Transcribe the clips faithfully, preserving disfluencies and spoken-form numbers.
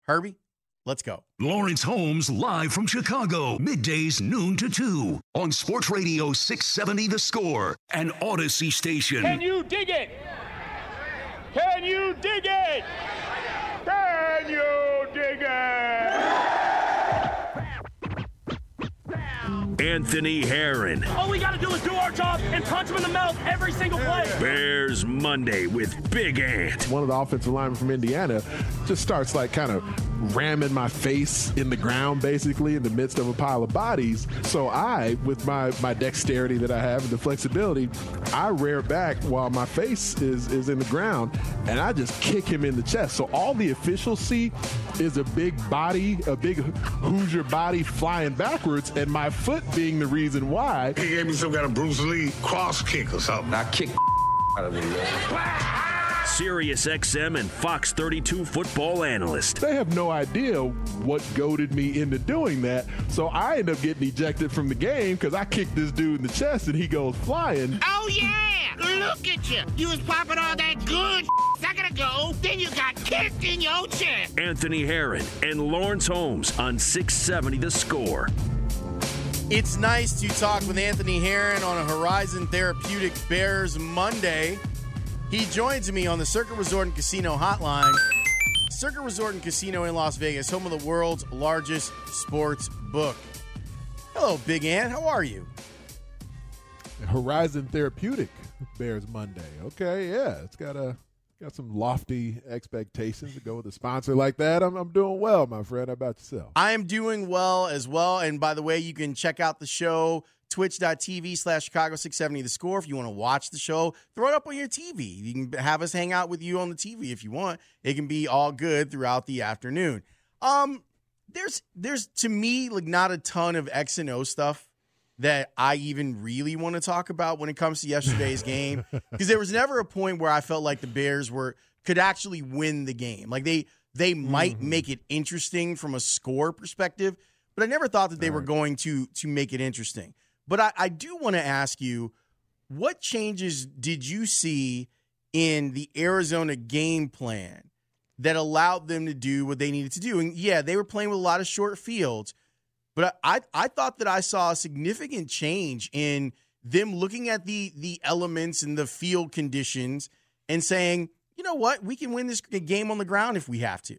Herbie, let's go. Lawrence Holmes live from Chicago, middays noon to two on Sports Radio six seventy The Score and Odyssey Station. Can you dig it? Can you dig it? Can you dig it? Anthony Herron. All we got to do is do our job and punch him in the mouth every single play. Bears Monday with Big Ant. One of the offensive linemen from Indiana just starts like kind of ramming my face in the ground, basically, in the midst of a pile of bodies. So I, with my, my dexterity that I have and the flexibility, I rear back while my face is, is in the ground, and I just kick him in the chest. So all the officials see is a big body, a big Hoosier body flying backwards, and my foot being the reason why. He gave me some kind of Bruce Lee cross kick or something. I kicked out of him, man. Sirius X M and Fox thirty-two football analyst. They have no idea what goaded me into doing that, so I end up getting ejected from the game because I kicked this dude in the chest and he goes flying. Oh, yeah! Look at you! You was popping all that good a second ago, then you got kicked in your chest! Anthony Herron and Lawrence Holmes on six seventy The Score. It's nice to talk with Anthony Herron on a Horizon Therapeutic Bears Monday. He joins me on the Circuit Resort and Casino hotline. Circuit Resort and Casino in Las Vegas, home of the world's largest sports book. Hello, Big Ant. How are you? Horizon Therapeutic Bears Monday. Okay, yeah, it's got a got some lofty expectations to go with a sponsor like that. I'm, I'm doing well, my friend. How about yourself? I am doing well as well. And by the way, you can check out the show, twitch.tv slash Chicago six seventy The Score. If you want to watch the show, throw it up on your T V. You can have us hang out with you on the T V if you want. It can be all good throughout the afternoon. Um, there's, there's to me, like not a ton of X and O stuff that I even really want to talk about when it comes to yesterday's game, because there was never a point where I felt like the Bears were could actually win the game. Like they they might mm-hmm. make it interesting from a score perspective, but I never thought that they All were right. going to to make it interesting. But I, I do want to ask you, what changes did you see in the Arizona game plan that allowed them to do what they needed to do? And yeah, they were playing with a lot of short fields, but I, I thought that I saw a significant change in them looking at the the elements and the field conditions and saying, you know what, we can win this game on the ground if we have to.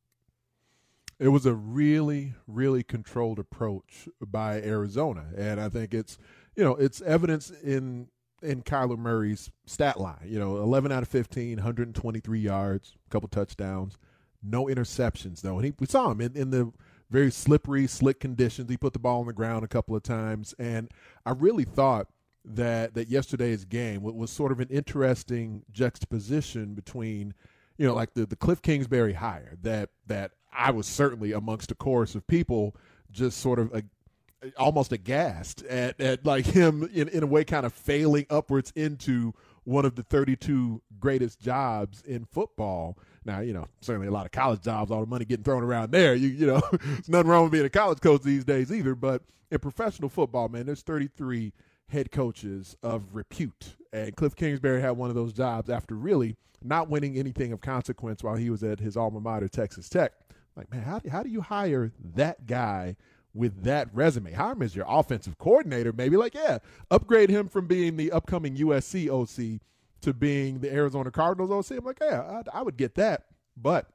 It was a really, really controlled approach by Arizona, and I think it's, you know, it's evidence in in Kyler Murray's stat line. You know, eleven out of fifteen, one hundred twenty-three yards, a couple touchdowns, no interceptions though, and he, we saw him in, in the very slippery, slick conditions. He put the ball on the ground a couple of times, and I really thought that that yesterday's game was sort of an interesting juxtaposition between, you know, like the, the Cliff Kingsbury hire that that I was certainly amongst a chorus of people just sort of a, almost aghast at, at like him in, in a way kind of failing upwards into one of the thirty-two greatest jobs in football. Now, you know, certainly a lot of college jobs, all the money getting thrown around there. You, you know, there's nothing wrong with being a college coach these days either. But in professional football, man, there's thirty-three head coaches of repute. And Cliff Kingsbury had one of those jobs after really not winning anything of consequence while he was at his alma mater, Texas Tech. Like, man, how, how do you hire that guy with that resume? Hire him as your offensive coordinator, maybe. Like, yeah, upgrade him from being the upcoming U S C O C to being the Arizona Cardinals O C. I'm like, yeah, I, I would get that. But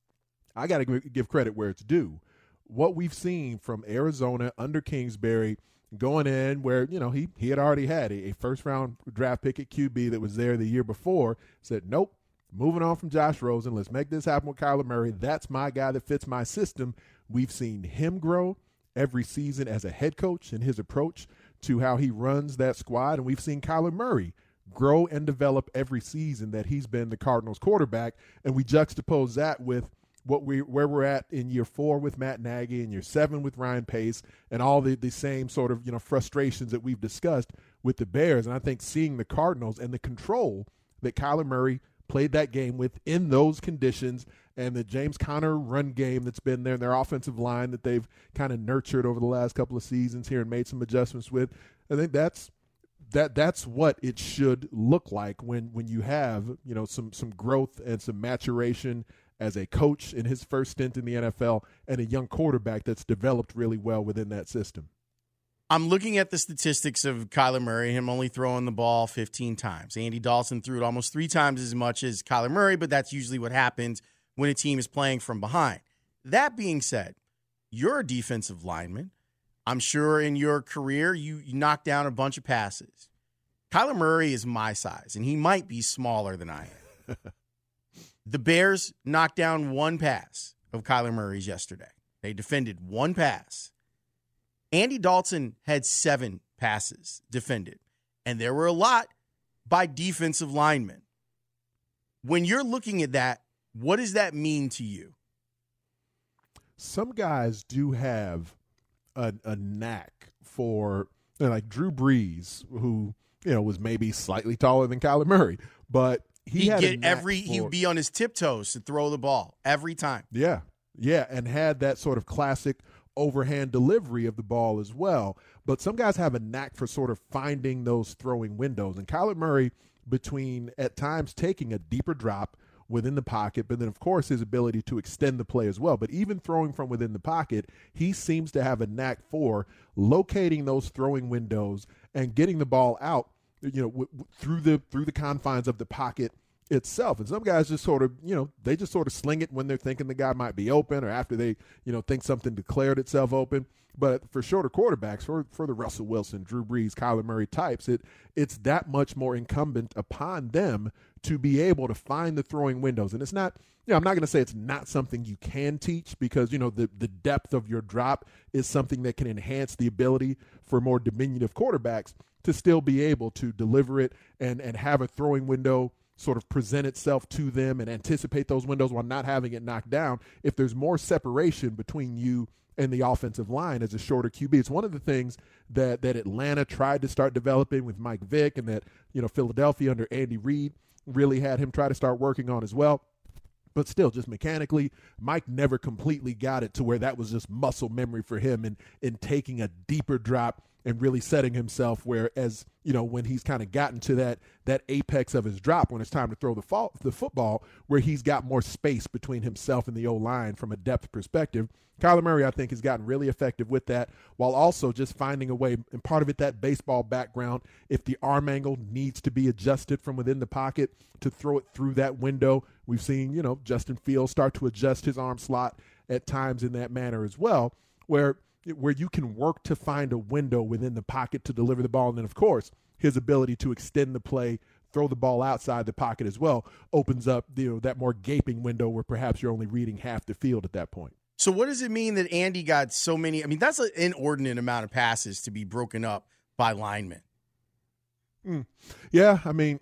I got to give credit where it's due. What we've seen from Arizona under Kingsbury going in where, you know, he, he had already had a, a first-round draft pick at Q B that was there the year before, said, nope, moving on from Josh Rosen. Let's make this happen with Kyler Murray. That's my guy that fits my system. We've seen him grow every season as a head coach and his approach to how he runs that squad. And we've seen Kyler Murray grow and develop every season that he's been the Cardinals quarterback. And we juxtapose that with what we where we're at in year four with Matt Nagy and year seven with Ryan Pace and all the, the same sort of, you know, frustrations that we've discussed with the Bears. And I think seeing the Cardinals and the control that Kyler Murray played that game with in those conditions, and the James Conner run game that's been there, and their offensive line that they've kind of nurtured over the last couple of seasons here and made some adjustments with. I think that's that that's what it should look like when when you have, you know, some some growth and some maturation as a coach in his first stint in the N F L, and a young quarterback that's developed really well within that system. I'm looking at the statistics of Kyler Murray, him only throwing the ball fifteen times. Andy Dalton threw it almost three times as much as Kyler Murray, but that's usually what happens when a team is playing from behind. That being said, you're a defensive lineman. I'm sure in your career you, you knocked down a bunch of passes. Kyler Murray is my size, and he might be smaller than I am. The Bears knocked down one pass of Kyler Murray's yesterday. They defended one pass. Andy Dalton had seven passes defended, and there were a lot by defensive linemen. When you're looking at that, what does that mean to you? Some guys do have a, a knack for, you know, like Drew Brees, who, you know, was maybe slightly taller than Kyler Murray, but he He'd had get a knack every for, he'd be on his tiptoes to throw the ball every time. Yeah, yeah, and had that sort of classic overhand delivery of the ball as well. But some guys have a knack for sort of finding those throwing windows. And Kyler Murray, between at times taking a deeper drop within the pocket, but then, of course, his ability to extend the play as well. But even throwing from within the pocket, he seems to have a knack for locating those throwing windows and getting the ball out, you know, w- w- through the through the confines of the pocket itself. And some guys just sort of, you know, they just sort of sling it when they're thinking the guy might be open or after they, you know, think something declared itself open. But for shorter quarterbacks, for, for the Russell Wilson, Drew Brees, Kyler Murray types, it it's that much more incumbent upon them to be able to find the throwing windows. And it's not, you know, I'm not going to say it's not something you can teach because, you know, the, the depth of your drop is something that can enhance the ability for more diminutive quarterbacks to still be able to deliver it and, and have a throwing window sort of present itself to them and anticipate those windows while not having it knocked down. If there's more separation between you and the offensive line as a shorter Q B, it's one of the things that that Atlanta tried to start developing with Mike Vick, and that, you know, Philadelphia under Andy Reid really had him try to start working on as well. But still, just mechanically, Mike never completely got it to where that was just muscle memory for him in, in taking a deeper drop and really setting himself where, as you know, when he's kind of gotten to that that apex of his drop, when it's time to throw the, fall, the football, where he's got more space between himself and the O-line from a depth perspective. Kyler Murray, I think, has gotten really effective with that, while also just finding a way, and part of it, that baseball background, if the arm angle needs to be adjusted from within the pocket to throw it through that window. We've seen, you know, Justin Fields start to adjust his arm slot at times in that manner as well, where where you can work to find a window within the pocket to deliver the ball. And then, of course, his ability to extend the play, throw the ball outside the pocket as well, opens up, you know, that more gaping window where perhaps you're only reading half the field at that point. So what does it mean that Andy got so many? I mean, that's an inordinate amount of passes to be broken up by linemen. Mm. Yeah, I mean,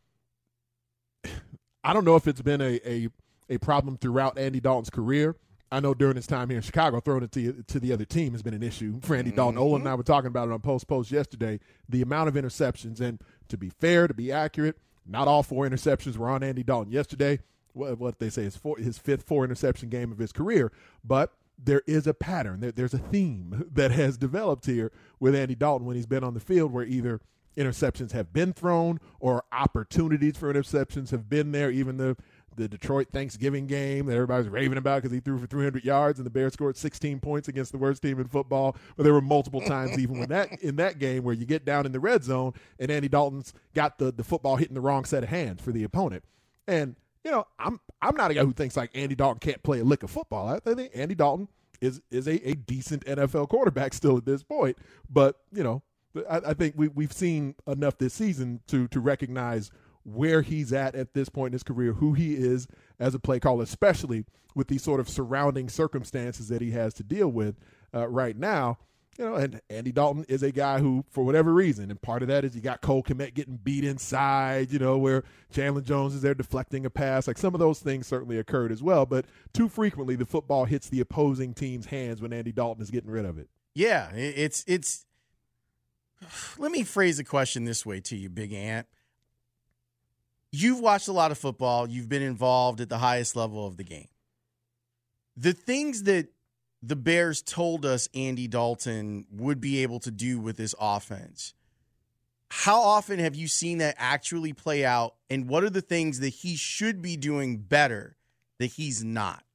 I don't know if it's been a, a, a problem throughout Andy Dalton's career. I know during his time here in Chicago, throwing it to, to the other team has been an issue for Andy mm-hmm. Dalton. Olin and I were talking about it on Post Post yesterday, the amount of interceptions. And to be fair, to be accurate, not all four interceptions were on Andy Dalton yesterday. What, what they say is four, his fifth four-interception game of his career. But there is a pattern. There, there's a theme that has developed here with Andy Dalton when he's been on the field, where either interceptions have been thrown or opportunities for interceptions have been there. Even the the Detroit Thanksgiving game that everybody's raving about because he threw for three hundred yards and the Bears scored sixteen points against the worst team in football. But there were multiple times even when that in that game where you get down in the red zone and Andy Dalton's got the, the football hitting the wrong set of hands for the opponent. And, you know, I'm I'm not a guy who thinks like Andy Dalton can't play a lick of football. I think Andy Dalton is is a, a decent N F L quarterback still at this point. But, you know, I, I think we, we've seen enough this season to to recognize where he's at at this point in his career, who he is as a play caller, especially with these sort of surrounding circumstances that he has to deal with uh, right now. You know, and Andy Dalton is a guy who, for whatever reason, and part of that is you got Cole Kmet getting beat inside, you know, where Chandler Jones is there deflecting a pass. Like, some of those things certainly occurred as well, but too frequently the football hits the opposing team's hands when Andy Dalton is getting rid of it. Yeah, it's it's. Let me phrase the question this way to you, Big Ant. You've watched a lot of football. You've been involved at the highest level of the game. The things that the Bears told us Andy Dalton would be able to do with this offense, how often have you seen that actually play out, and what are the things that he should be doing better that he's not?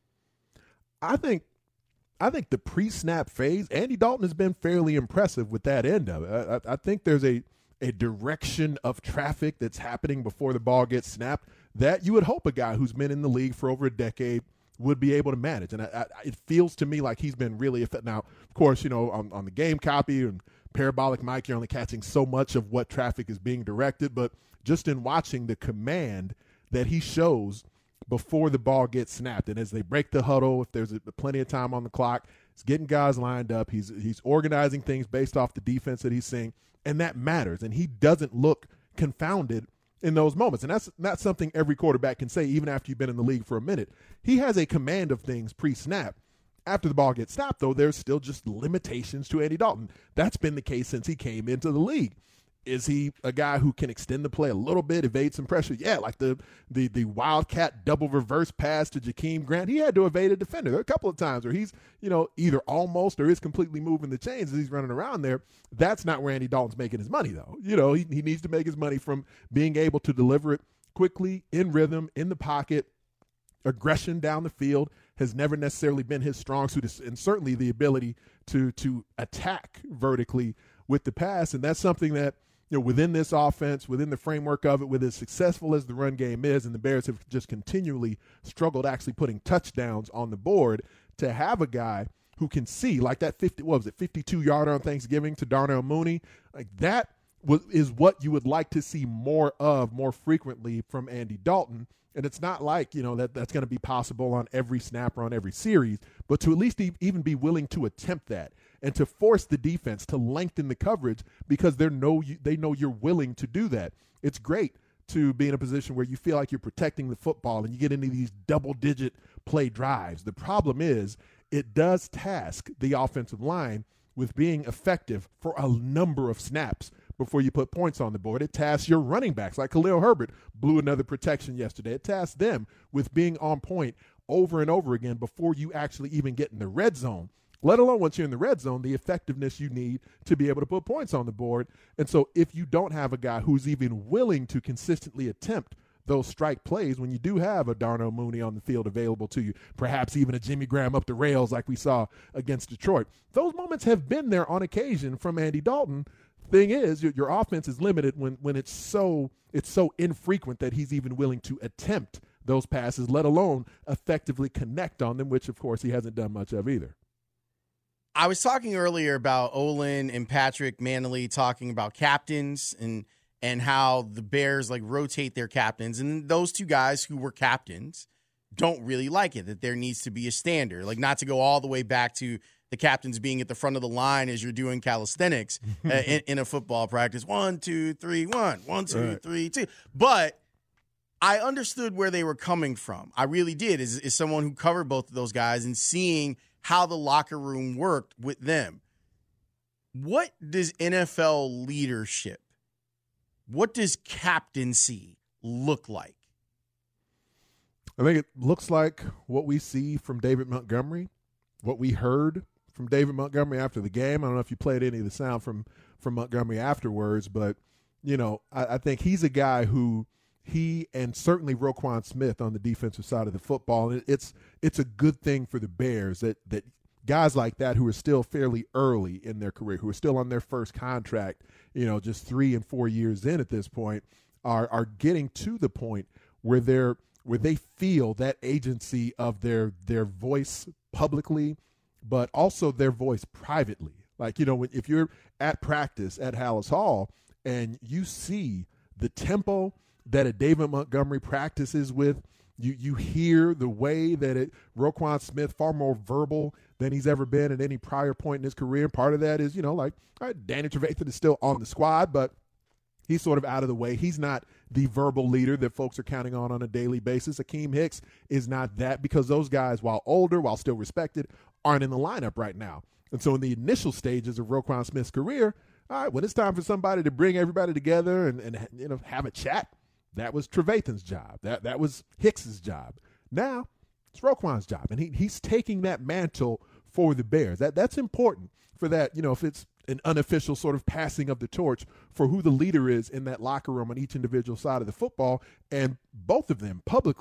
I think I think the pre-snap phase, Andy Dalton has been fairly impressive with that end of it. I, I think there's a, a direction of traffic that's happening before the ball gets snapped that you would hope a guy who's been in the league for over a decade would be able to manage. And I, I, it feels to me like he's been really effective. Now, of course, you know, on, on the game copy and parabolic mic, you're only catching so much of what traffic is being directed. But just in watching the command that he shows before the ball gets snapped, and as they break the huddle, if there's a, plenty of time on the clock, he's getting guys lined up. He's he's organizing things based off the defense that he's seeing, and that matters. And he doesn't look confounded in those moments. And that's not something every quarterback can say, even after you've been in the league for a minute. He has a command of things pre-snap. After the ball gets snapped, though, there's still just limitations to Andy Dalton. That's been the case since he came into the league. Is he a guy who can extend the play a little bit, evade some pressure? Yeah, like the the the wildcat double reverse pass to Jakeem Grant. He had to evade a defender. There are a couple of times where he's, you know, either almost or is completely moving the chains as he's running around there. That's not where Andy Dalton's making his money, though. You know, he, he needs to make his money from being able to deliver it quickly, in rhythm, in the pocket. Aggression down the field has never necessarily been his strong suit, and certainly the ability to to attack vertically with the pass. And that's something that, you know, within this offense, within the framework of it, with as successful as the run game is, and the Bears have just continually struggled actually putting touchdowns on the board, to have a guy who can see, like that fifty, what was it, fifty-two-yarder on Thanksgiving to Darnell Mooney, like that was, is what you would like to see more of, more frequently from Andy Dalton. And it's not like, you know, that that's going to be possible on every snap or on every series, but to at least e- even be willing to attempt that and to force the defense to lengthen the coverage because they know you, they know you're willing to do that. It's great to be in a position where you feel like you're protecting the football and you get into these double-digit play drives. The problem is it does task the offensive line with being effective for a number of snaps before you put points on the board. It tasks your running backs, like Khalil Herbert blew another protection yesterday. It tasks them with being on point over and over again before you actually even get in the red zone, let alone once you're in the red zone, the effectiveness you need to be able to put points on the board. And so if you don't have a guy who's even willing to consistently attempt those strike plays, when you do have a Darnell Mooney on the field available to you, perhaps even a Jimmy Graham up the rails like we saw against Detroit, those moments have been there on occasion from Andy Dalton. Thing is, your, your offense is limited when, when it's so it's so infrequent that he's even willing to attempt those passes, let alone effectively connect on them, which, of course, he hasn't done much of either. I was talking earlier about Olin and Patrick Manley talking about captains and and how the Bears like rotate their captains, and those two guys who were captains don't really like it, that there needs to be a standard, like not to go all the way back to the captains being at the front of the line as you're doing calisthenics uh, in, in a football practice. One, two, three, one. One, two, right. three, two. But I understood where they were coming from. I really did, as, as someone who covered both of those guys and seeing how the locker room worked with them. What does N F L leadership, what does captaincy look like? I think it looks like what we see from David Montgomery, what we heard from David Montgomery after the game. I don't know if you played any of the sound from, from Montgomery afterwards, but, you know, I, I think he's a guy who he and certainly Roquan Smith on the defensive side of the football, and it's it's a good thing for the Bears that that guys like that who are still fairly early in their career, who are still on their first contract, you know, just three and four years in at this point, are are getting to the point where they're where they feel that agency of their their voice publicly, but also their voice privately. Like, you know, if you're at practice at Hallis Hall and you see the tempo that a David Montgomery practices with, you you hear the way that it, Roquan Smith, far more verbal than he's ever been at any prior point in his career. Part of that is, you know, like, all right, Danny Trevathan is still on the squad, but he's sort of out of the way. He's not the verbal leader that folks are counting on on a daily basis. Akeem Hicks is not that, because those guys, while older, while still respected, aren't in the lineup right now. And so in the initial stages of Roquan Smith's career, all right, when it's time for somebody to bring everybody together and, and you know, have a chat, that was Trevathan's job. That that was Hicks's job. Now it's Roquan's job, and he he's taking that mantle for the Bears. That that's important for that, you know, if it's an unofficial sort of passing of the torch for who the leader is in that locker room on each individual side of the football. And both of them publicly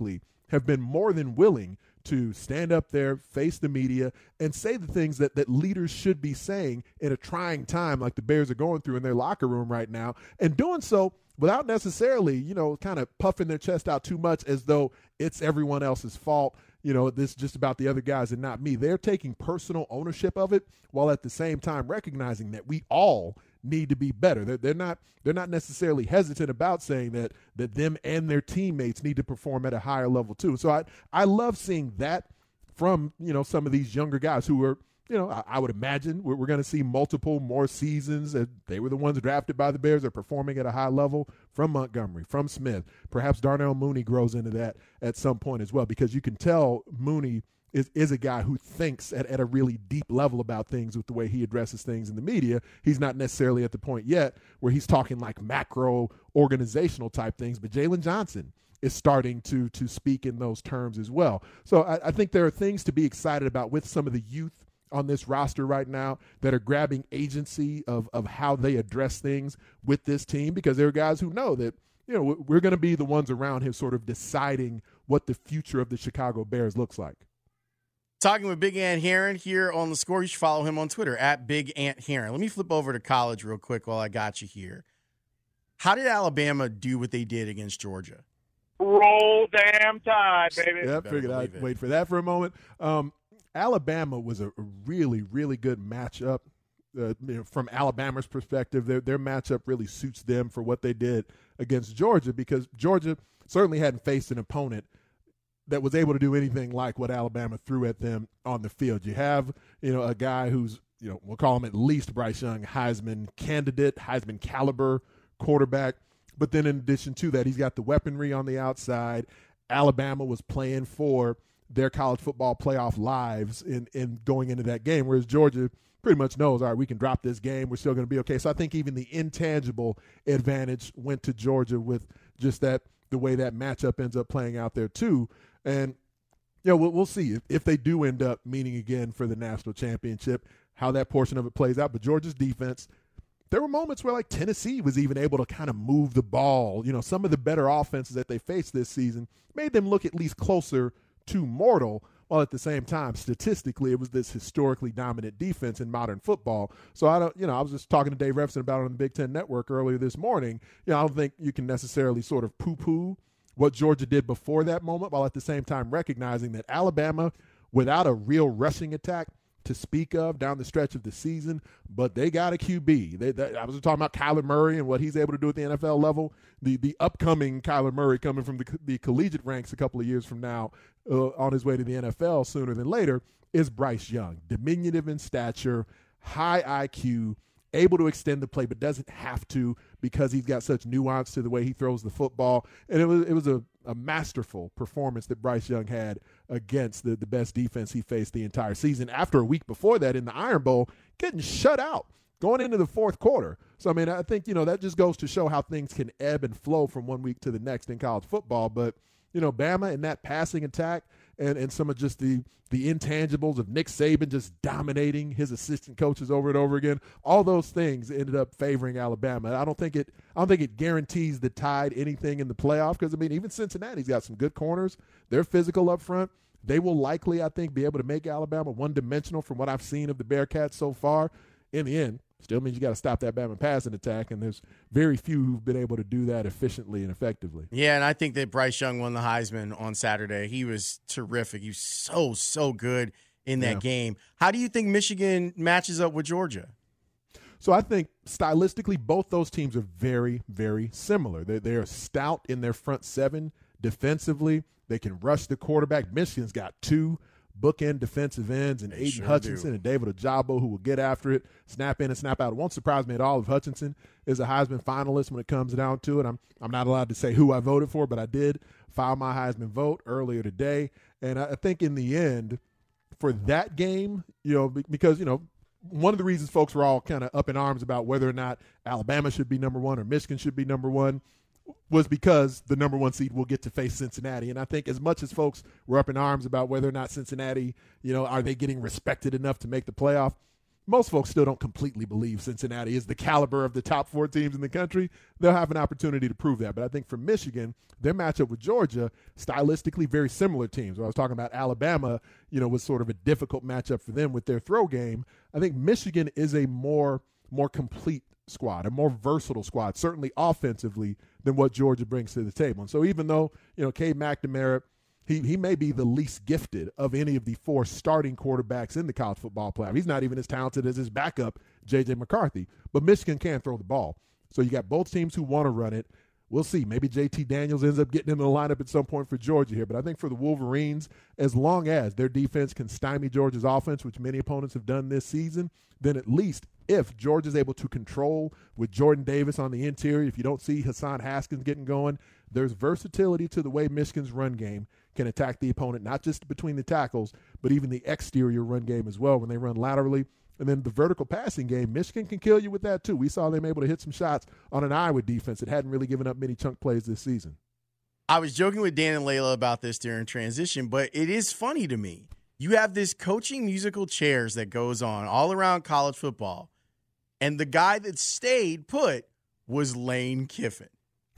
have been more than willing to stand up there, face the media, and say the things that, that leaders should be saying in a trying time like the Bears are going through in their locker room right now, and doing so without necessarily, you know, kind of puffing their chest out too much as though it's everyone else's fault. You know, this is just about the other guys and not me. They're taking personal ownership of it while at the same time recognizing that we all need to be better. They're, they're not they're not necessarily hesitant about saying that that them and their teammates need to perform at a higher level too. So I I love seeing that from, you know, some of these younger guys who are, you know, I, I would imagine we're, we're going to see multiple more seasons. As they were the ones drafted by the Bears, are performing at a high level, from Montgomery, from Smith. Perhaps Darnell Mooney grows into that at some point as well, because you can tell Mooney is, is a guy who thinks at, at a really deep level about things with the way he addresses things in the media. He's not necessarily at the point yet where he's talking like macro organizational type things, but Jalen Johnson is starting to to speak in those terms as well. So I, I think there are things to be excited about with some of the youth on this roster right now that are grabbing agency of of how they address things with this team, because there are guys who know that, you know, we're going to be the ones around him sort of deciding what the future of the Chicago Bears looks like. Talking with Big Ant Heron here on The Score. You should follow him on Twitter, at Big Ant Heron. Let me flip over to college real quick while I got you here. How did Alabama do what they did against Georgia? Roll damn tide, baby. Yeah, I figured I'd wait for that for a moment. Um, Alabama was a really, really good matchup. Uh, you know, from Alabama's perspective, their their matchup really suits them for what they did against Georgia, because Georgia certainly hadn't faced an opponent that was able to do anything like what Alabama threw at them on the field. You have, you know, a guy who's, you know, we'll call him at least Bryce Young, Heisman candidate, Heisman caliber quarterback. But then in addition to that, he's got the weaponry on the outside. Alabama was playing for their college football playoff lives in, in going into that game, whereas Georgia pretty much knows, all right, we can drop this game, we're still going to be okay. So I think even the intangible advantage went to Georgia with just that, the way that matchup ends up playing out there too. And, you know, we'll, we'll see if, if they do end up meeting again for the national championship, how that portion of it plays out. But Georgia's defense, there were moments where, like, Tennessee was even able to kind of move the ball. You know, some of the better offenses that they faced this season made them look at least closer to mortal, while at the same time, statistically, it was this historically dominant defense in modern football. So I don't, you know, I was just talking to Dave Revson about it on the Big Ten Network earlier this morning. You know, I don't think you can necessarily sort of poo-poo what Georgia did before that moment, while at the same time recognizing that Alabama, without a real rushing attack to speak of down the stretch of the season, but they got a Q B. They, they, I was talking about Kyler Murray and what he's able to do at the N F L level. The the upcoming Kyler Murray coming from the, the collegiate ranks a couple of years from now, uh, on his way to the N F L sooner than later, is Bryce Young. Diminutive in stature, high I Q, able to extend the play, but doesn't have to because he's got such nuance to the way he throws the football. And it was it was a, a masterful performance that Bryce Young had against the, the best defense he faced the entire season. After a week before that in the Iron Bowl, getting shut out going into the fourth quarter. So, I mean, I think, you know, that just goes to show how things can ebb and flow from one week to the next in college football. But, you know, Bama in that passing attack and, and some of just the the intangibles of Nick Saban just dominating his assistant coaches over and over again, all those things ended up favoring Alabama. I don't think it I don't think it guarantees the Tide anything in the playoff, because, I mean, even Cincinnati's got some good corners. They're physical up front. They will likely, I think, be able to make Alabama one-dimensional from what I've seen of the Bearcats so far. In the end, still means you got to stop that Bama passing attack, and there's very few who've been able to do that efficiently and effectively. Yeah, and I think that Bryce Young won the Heisman on Saturday. He was terrific. He was so, so good in that yeah. game. How do you think Michigan matches up with Georgia? So I think stylistically, both those teams are very, very similar. They're, they're stout in their front seven defensively. They can rush the quarterback. Michigan's got two bookend defensive ends and Aiden sure Hutchinson do. and David Ojabo, who will get after it, snap in and snap out. It won't surprise me at all if Hutchinson is a Heisman finalist when it comes down to it. I'm I'm not allowed to say who I voted for, but I did file my Heisman vote earlier today. And I think in the end, for that game, you know, because, you know, one of the reasons folks were all kind of up in arms about whether or not Alabama should be number one or Michigan should be number one was because the number one seed will get to face Cincinnati. And I think as much as folks were up in arms about whether or not Cincinnati, you know, are they getting respected enough to make the playoff, most folks still don't completely believe Cincinnati is the caliber of the top four teams in the country. They'll have an opportunity to prove that. But I think for Michigan, their matchup with Georgia, stylistically very similar teams. When I was talking about Alabama, you know, was sort of a difficult matchup for them with their throw game. I think Michigan is a more more complete squad, a more versatile squad, certainly offensively, than what Georgia brings to the table. And so even though, you know, Cade McNamara, He he may be the least gifted of any of the four starting quarterbacks in the college football playoff. He's not even as talented as his backup, J J McCarthy. But Michigan can throw the ball. So you got both teams who want to run it. We'll see. Maybe J T Daniels ends up getting in the lineup at some point for Georgia here. But I think for the Wolverines, as long as their defense can stymie Georgia's offense, which many opponents have done this season, then at least if Georgia's able to control with Jordan Davis on the interior, if you don't see Hassan Haskins getting going, there's versatility to the way Michigan's run game can attack the opponent, not just between the tackles, but even the exterior run game as well when they run laterally. And then the vertical passing game, Michigan can kill you with that too. We saw them able to hit some shots on an Iowa defense that hadn't really given up many chunk plays this season. I was joking with Dan and Layla about this during transition, but it is funny to me. You have this coaching musical chairs that goes on all around college football, and the guy that stayed put was Lane Kiffin.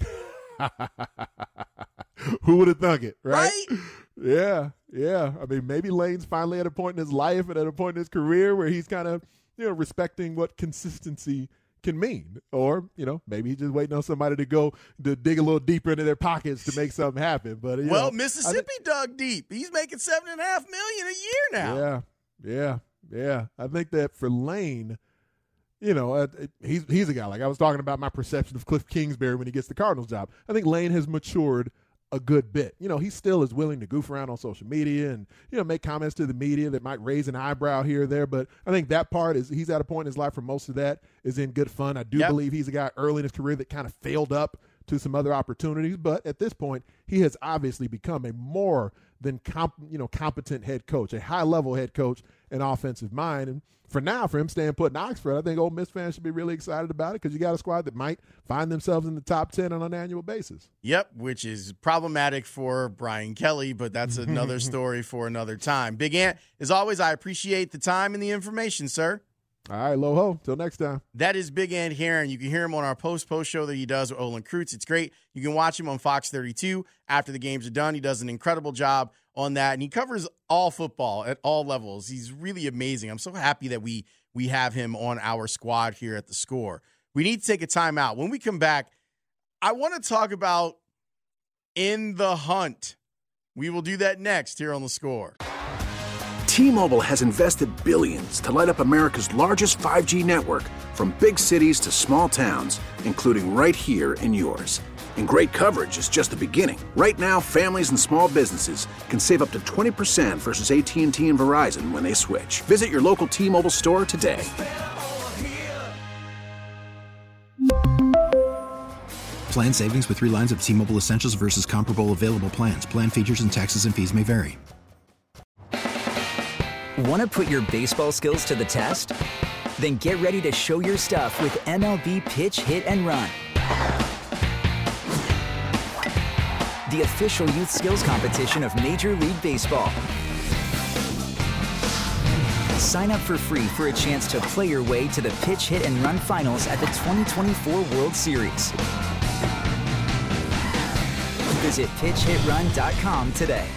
Who would have thunk it, right? Right? Yeah, yeah. I mean, maybe Lane's finally at a point in his life and at a point in his career where he's kind of, you know, respecting what consistency can mean. Or, you know, maybe he's just waiting on somebody to go to dig a little deeper into their pockets to make something happen. But you well, know, Mississippi think, dug deep. He's making seven and a half million a year now. Yeah, yeah, yeah. I think that for Lane, you know, uh, he's he's a guy, like I was talking about my perception of Cliff Kingsbury when he gets the Cardinals job. I think Lane has matured a good bit. You know, he still is willing to goof around on social media and, you know, make comments to the media that might raise an eyebrow here or there. But I think that part is, he's at a point in his life where most of that is in good fun. I do yep. believe he's a guy early in his career that kind of failed up to some other opportunities. But at this point, he has obviously become a more than comp, you know, competent head coach, a high-level head coach and offensive mind. And for now, for him staying put in Oxford, I think Ole Miss fans should be really excited about it because you got a squad that might find themselves in the top ten on an annual basis. Yep, which is problematic for Brian Kelly, but that's another story for another time. Big Ant, as always, I appreciate the time and the information, sir. All right, lo-ho. Till next time. That is Big Ant Herron. You can hear him on our post-post show that he does with Olin Kreutz. It's great. You can watch him on Fox thirty-two after the games are done. He does an incredible job on that, and he covers all football at all levels. He's really amazing. I'm so happy that we we have him on our squad here at The Score. We need to take a timeout. When we come back, I want to talk about In the Hunt. We will do that next here on The Score. T-Mobile has invested billions to light up America's largest five G network, from big cities to small towns, including right here in yours. And great coverage is just the beginning. Right now, families and small businesses can save up to twenty percent versus A T and T and Verizon when they switch. Visit your local T-Mobile store today. Plan savings with three lines of T-Mobile Essentials versus comparable available plans. Plan features and taxes and fees may vary. Want to put your baseball skills to the test? Then get ready to show your stuff with M L B Pitch Hit and Run, the official youth skills competition of Major League Baseball. Sign up for free for a chance to play your way to the Pitch Hit and Run finals at the twenty twenty-four World Series. Visit pitch hit run dot com today.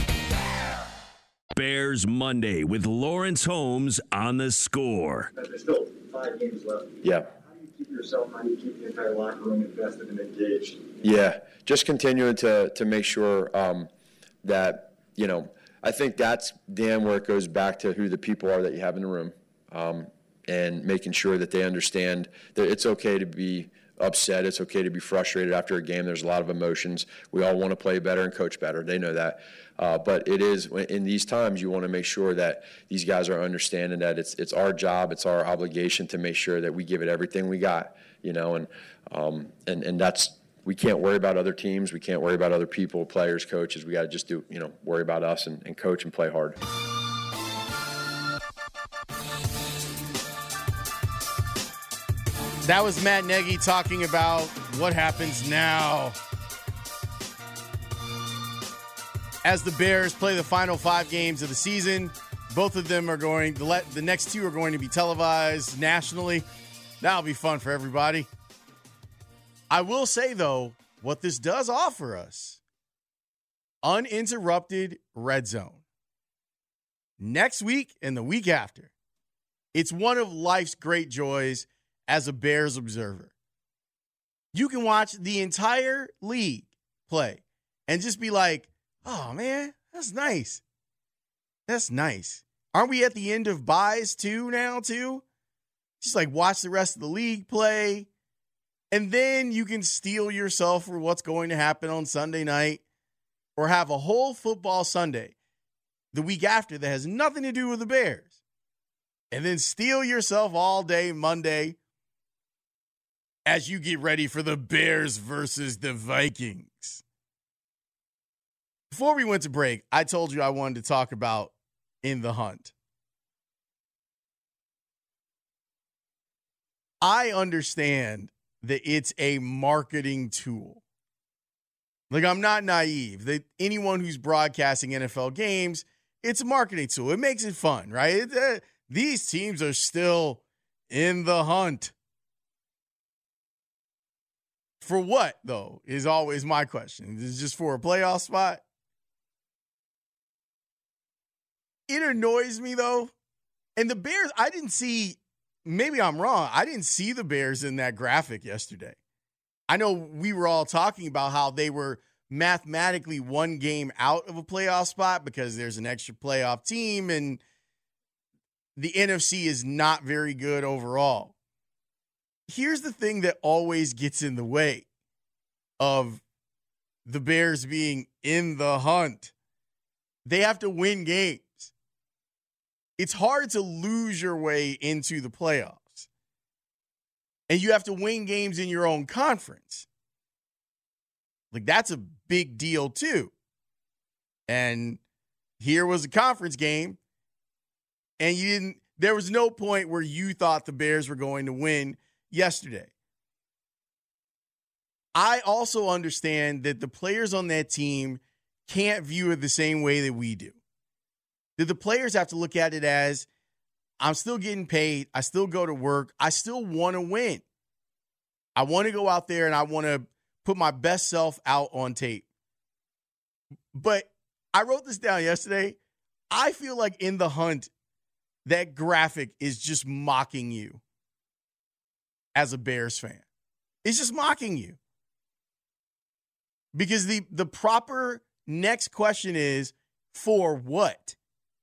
Bears Monday with Lawrence Holmes on The Score. There's still five games left. Yeah. How do you keep yourself, how do you keep the entire locker room invested and engaged? Yeah, just continuing to to make sure um, that, you know, I think that's, Dan, where it goes back to who the people are that you have in the room, um, and making sure that they understand that it's okay to be upset. It's okay to be frustrated after a game. There's a lot of emotions. We all want to play better and coach better. They know that. Uh, but it is, in these times, you want to make sure that these guys are understanding that it's it's our job, it's our obligation to make sure that we give it everything we got, you know, and um, and and that's, we can't worry about other teams. We can't worry about other people, players, coaches. We got to just do, you know, worry about us and, and coach and play hard. That was Matt Nagy talking about what happens now as the Bears play the final five games of the season. Both of them are going, the, le- the next two are going to be televised nationally. That'll be fun for everybody. I will say, though, what this does offer us, uninterrupted red zone. Next week and the week after. It's one of life's great joys as a Bears observer. You can watch the entire league play and just be like, oh, man, that's nice. That's nice. Aren't we at the end of buys too now, too? Just like watch the rest of the league play. And then you can steel yourself for what's going to happen on Sunday night or have a whole football Sunday the week after that has nothing to do with the Bears. And then steel yourself all day Monday as you get ready for the Bears versus the Vikings. Before we went to break, I told you I wanted to talk about In the Hunt. I understand that it's a marketing tool. Like, I'm not naive. That anyone who's broadcasting N F L games, it's a marketing tool. It makes it fun, right? It, uh, these teams are still in the hunt. For what, though, is always my question. Is it just for a playoff spot? It annoys me, though. And the Bears, I didn't see, maybe I'm wrong, I didn't see the Bears in that graphic yesterday. I know we were all talking about how they were mathematically one game out of a playoff spot because there's an extra playoff team and the N F C is not very good overall. Here's the thing that always gets in the way of the Bears being in the hunt. They have to win games. It's hard to lose your way into the playoffs. And you have to win games in your own conference. Like, that's a big deal, too. And here was a conference game, and you didn't, there was no point where you thought the Bears were going to win yesterday. I also understand that the players on that team can't view it the same way that we do. That the players have to look at it as, I'm still getting paid. I still go to work. I still want to win. I want to go out there and I want to put my best self out on tape. But I wrote this down yesterday. I feel like In the Hunt, that graphic is just mocking you as a Bears fan. It's just mocking you. Because the, the proper next question is, for what?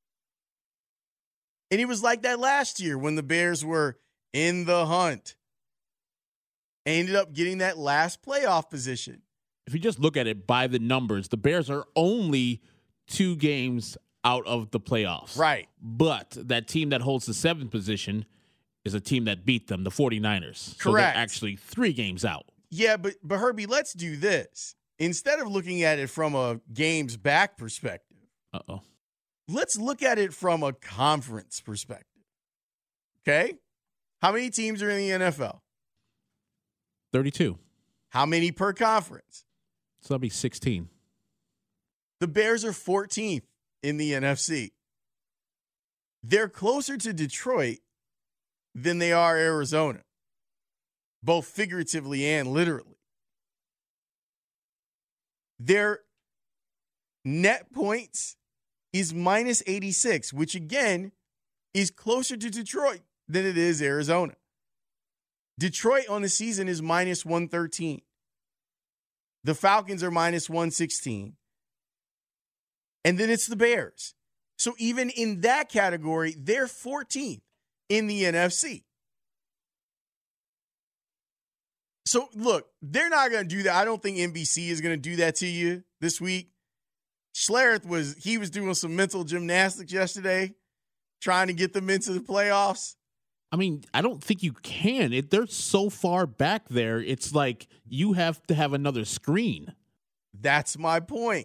And it was like that last year when the Bears were in the hunt. And ended up getting that last playoff position. If you just look at it by the numbers, the Bears are only two games out of the playoffs. Right. But that team that holds the seventh position is a team that beat them, the 49ers. Correct. So they're actually three games out. Yeah, but, but Herbie, let's do this. Instead of looking at it from a games back perspective, Uh-oh. let's look at it from a conference perspective. Okay? How many teams are in the N F L? thirty-two. How many per conference? So that'll be sixteen. The Bears are fourteenth in the N F C. They're closer to Detroit than they are Arizona, both figuratively and literally. Their net points is minus eighty-six, which again is closer to Detroit than it is Arizona. Detroit on the season is minus one thirteen. The Falcons are minus one sixteen. And then it's the Bears. So even in that category, they're fourteenth in the N F C. So, look, they're not going to do that. I don't think N B C is going to do that to you this week. Schlereth was, he was doing some mental gymnastics yesterday, trying to get them into the playoffs. I mean, I don't think you can. It, they're so far back there, it's like you have to have another screen. That's my point.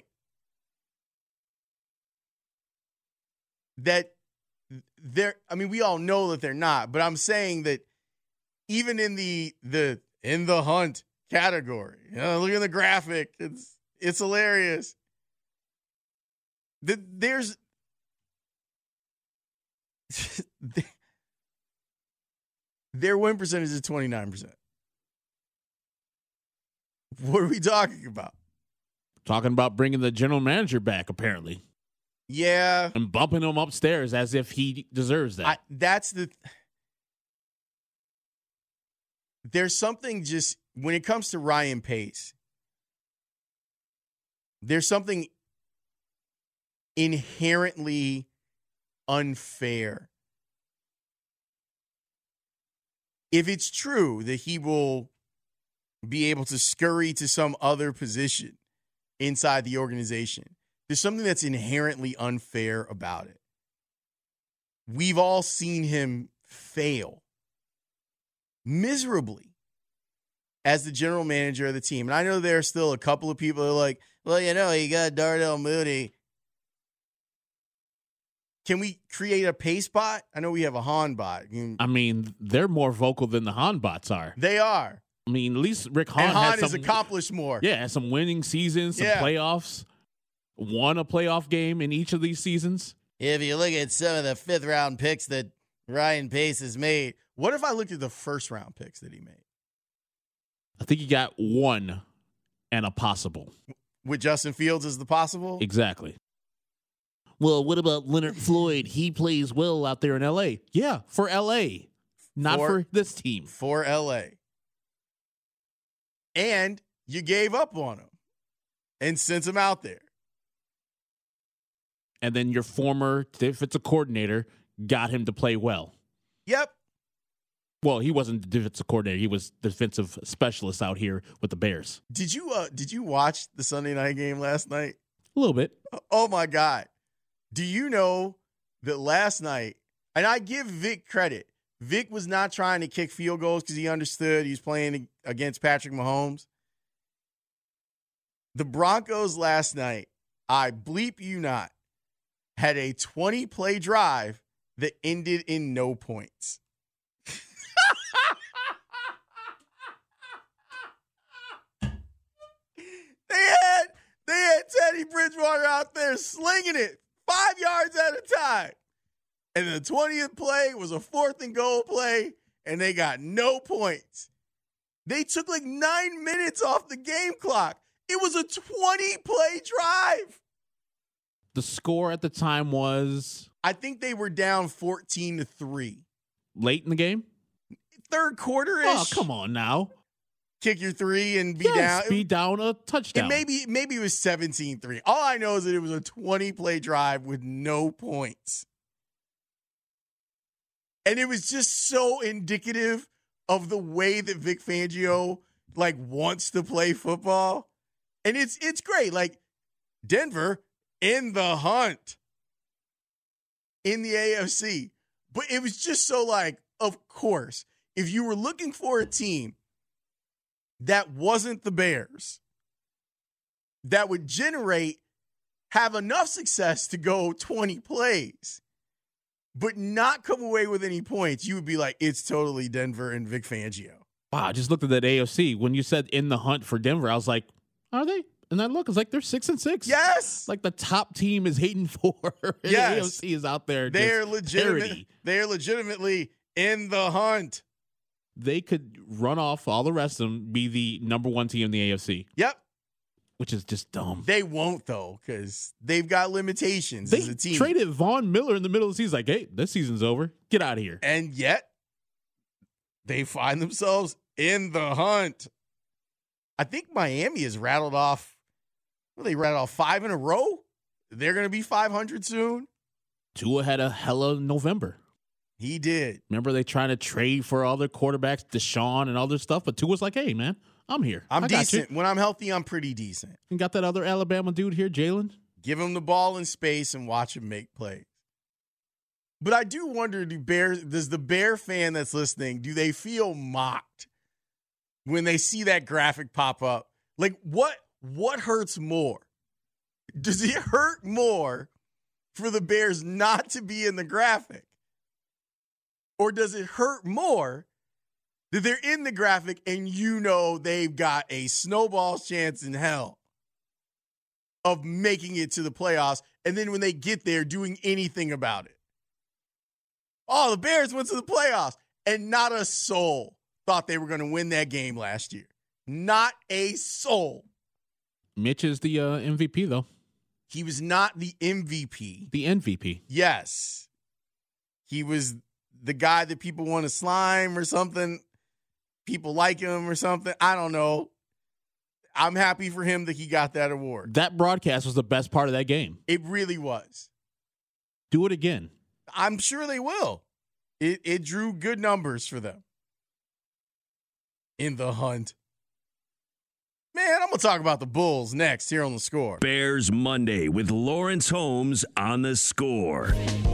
That they're, I mean, we all know that they're not, but I'm saying that even in the, the, in the hunt category, you know, look at the graphic. It's, it's hilarious. The, there's, their win percentage is twenty-nine percent. What are we talking about? Talking about bringing the general manager back, apparently. Yeah. And bumping him upstairs as if he deserves that. I, that's the... There's something just... When it comes to Ryan Pace, there's something inherently unfair. If it's true that he will be able to scurry to some other position inside the organization, there's something that's inherently unfair about it. We've all seen him fail miserably as the general manager of the team. And I know there are still a couple of people that are like, well, you know, you got Darnell Mooney. Can we create a Pace bot? I know we have a Han bot. I mean, they're more vocal than the Han bots are. They are. I mean, at least Rick Hahn, and Han has has some, accomplished more. Yeah, has some winning seasons, some yeah. playoffs. Won a playoff game in each of these seasons. If you look at some of the fifth round picks that Ryan Pace has made, what if I looked at the first round picks that he made? I think he got one and a possible. With Justin Fields as the possible? Exactly. Well, what about Leonard Floyd? He plays well out there in L A. Yeah, for L A, not for, for this team. For L A. And you gave up on him and sent him out there. And then your former defensive coordinator got him to play well. Yep. Well, he wasn't the defensive coordinator. He was defensive specialist out here with the Bears. Did you uh, did you watch the Sunday night game last night? A little bit. Oh, my God. Do you know that last night, and I give Vic credit, Vic was not trying to kick field goals because he understood he was playing against Patrick Mahomes. The Broncos last night, I bleep you not, had a twenty-play drive that ended in no points. They had they had Teddy Bridgewater out there slinging it five yards at a time. And the twentieth play was a fourth and goal play, and they got no points. They took like nine minutes off the game clock. It was a twenty-play drive. The score at the time was? I think they were down fourteen to three. Late in the game? Third quarter-ish. Oh, come on now. Kick your three and be yes, down. be down a touchdown. And maybe, maybe it was seventeen three. All I know is that it was a twenty-play drive with no points. And it was just so indicative of the way that Vic Fangio, like, wants to play football. And it's it's great. Like, Denver in the hunt in the A F C. But it was just so, like, of course, if you were looking for a team that wasn't the Bears, that would generate, have enough success to go twenty plays, but not come away with any points, you would be like, it's totally Denver and Vic Fangio. Wow, I just looked at that A F C. When you said in the hunt for Denver, I was like, are they? And I look, it's like they're six and six. Yes. Like the top team is eight and four. And yes. the A F C is out there. They're legitimate. They're legitimately in the hunt. They could run off all the rest of them, be the number one team in the A F C. Yep. Which is just dumb. They won't, though, because they've got limitations they as a team. Traded Von Miller in the middle of the season. Like, hey, this season's over. Get out of here. And yet, they find themselves in the hunt. I think Miami has rattled off, well, they rattled off five in a row. They're going to be five hundred soon. Tua had a hella November. He did. Remember they trying to trade for all their quarterbacks, Deshaun and all this stuff, but Tua's like, hey, man, I'm here. I'm I got decent. you. When I'm healthy, I'm pretty decent. You got that other Alabama dude here, Jalen? Give him the ball in space and watch him make plays. But I do wonder, do Bears, does the Bear fan that's listening, do they feel mocked when they see that graphic pop up? Like, what what hurts more? Does it hurt more for the Bears not to be in the graphic? Or does it hurt more that they're in the graphic and you know they've got a snowball's chance in hell of making it to the playoffs, and then when they get there, doing anything about it? Oh, the Bears went to the playoffs. And not a soul thought they were going to win that game last year. Not a soul. Mitch is the uh, M V P, though. He was not the M V P. The N V P. Yes. He was the guy that people want to slime or something. People like him or something. I don't know. I'm happy for him that he got that award. That broadcast was the best part of that game. It really was. Do it again. I'm sure they will. It it drew good numbers for them in the hunt. Man, I'm going to talk about the Bulls next here on The Score. Bears Monday with Lawrence Holmes on The Score.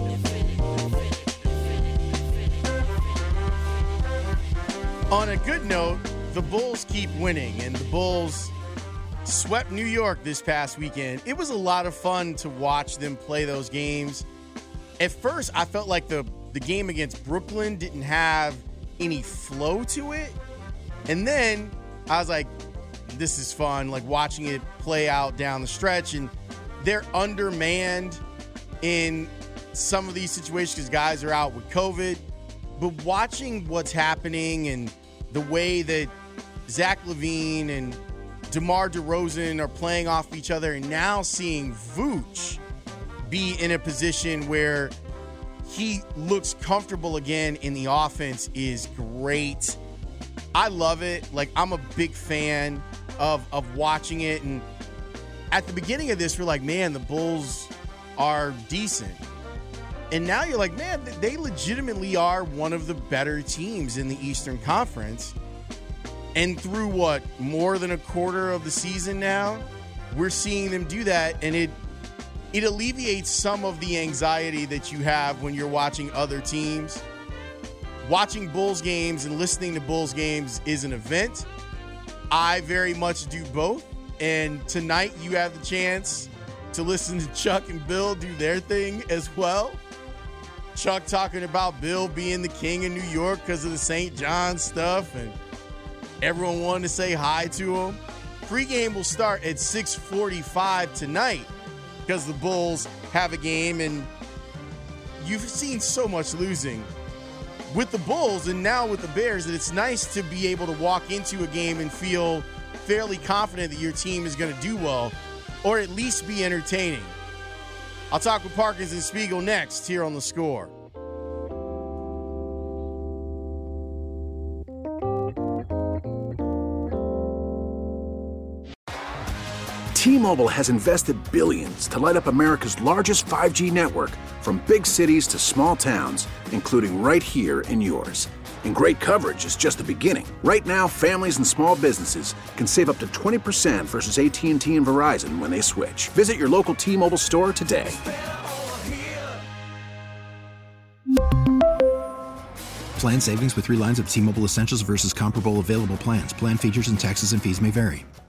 On a good note, the Bulls keep winning, and the Bulls swept New York this past weekend. It was a lot of fun to watch them play those games. At first, I felt like the, the game against Brooklyn didn't have any flow to it. And then I was like, this is fun, like watching it play out down the stretch. And they're undermanned in some of these situations because guys are out with COVID. But watching what's happening and the way that Zach LaVine and DeMar DeRozan are playing off each other, and now seeing Vooch be in a position where he looks comfortable again in the offense is great. I love it. Like, I'm a big fan of, of watching it. And at the beginning of this, we're like, man, the Bulls are decent. And now you're like, man, they legitimately are one of the better teams in the Eastern Conference. And through what, more than a quarter of the season now, we're seeing them do that. And it it alleviates some of the anxiety that you have when you're watching other teams. Watching Bulls games and listening to Bulls games is an event. I very much do both. And tonight you have the chance to listen to Chuck and Bill do their thing as well. Chuck talking about Bill being the king of New York because of the Saint John stuff, and everyone wanted to say hi to him. Pre-game will start at six forty-five tonight because the Bulls have a game, and you've seen so much losing with the Bulls and now with the Bears that it's nice to be able to walk into a game and feel fairly confident that your team is going to do well or at least be entertaining. I'll talk with Parkins and Spiegel next here on The Score. T-Mobile has invested billions to light up America's largest five G network, from big cities to small towns, including right here in yours. And great coverage is just the beginning. Right now, families and small businesses can save up to twenty percent versus A T and T and Verizon when they switch. Visit your local T-Mobile store today. Plan savings with three lines of T-Mobile Essentials versus comparable available plans. Plan features and taxes and fees may vary.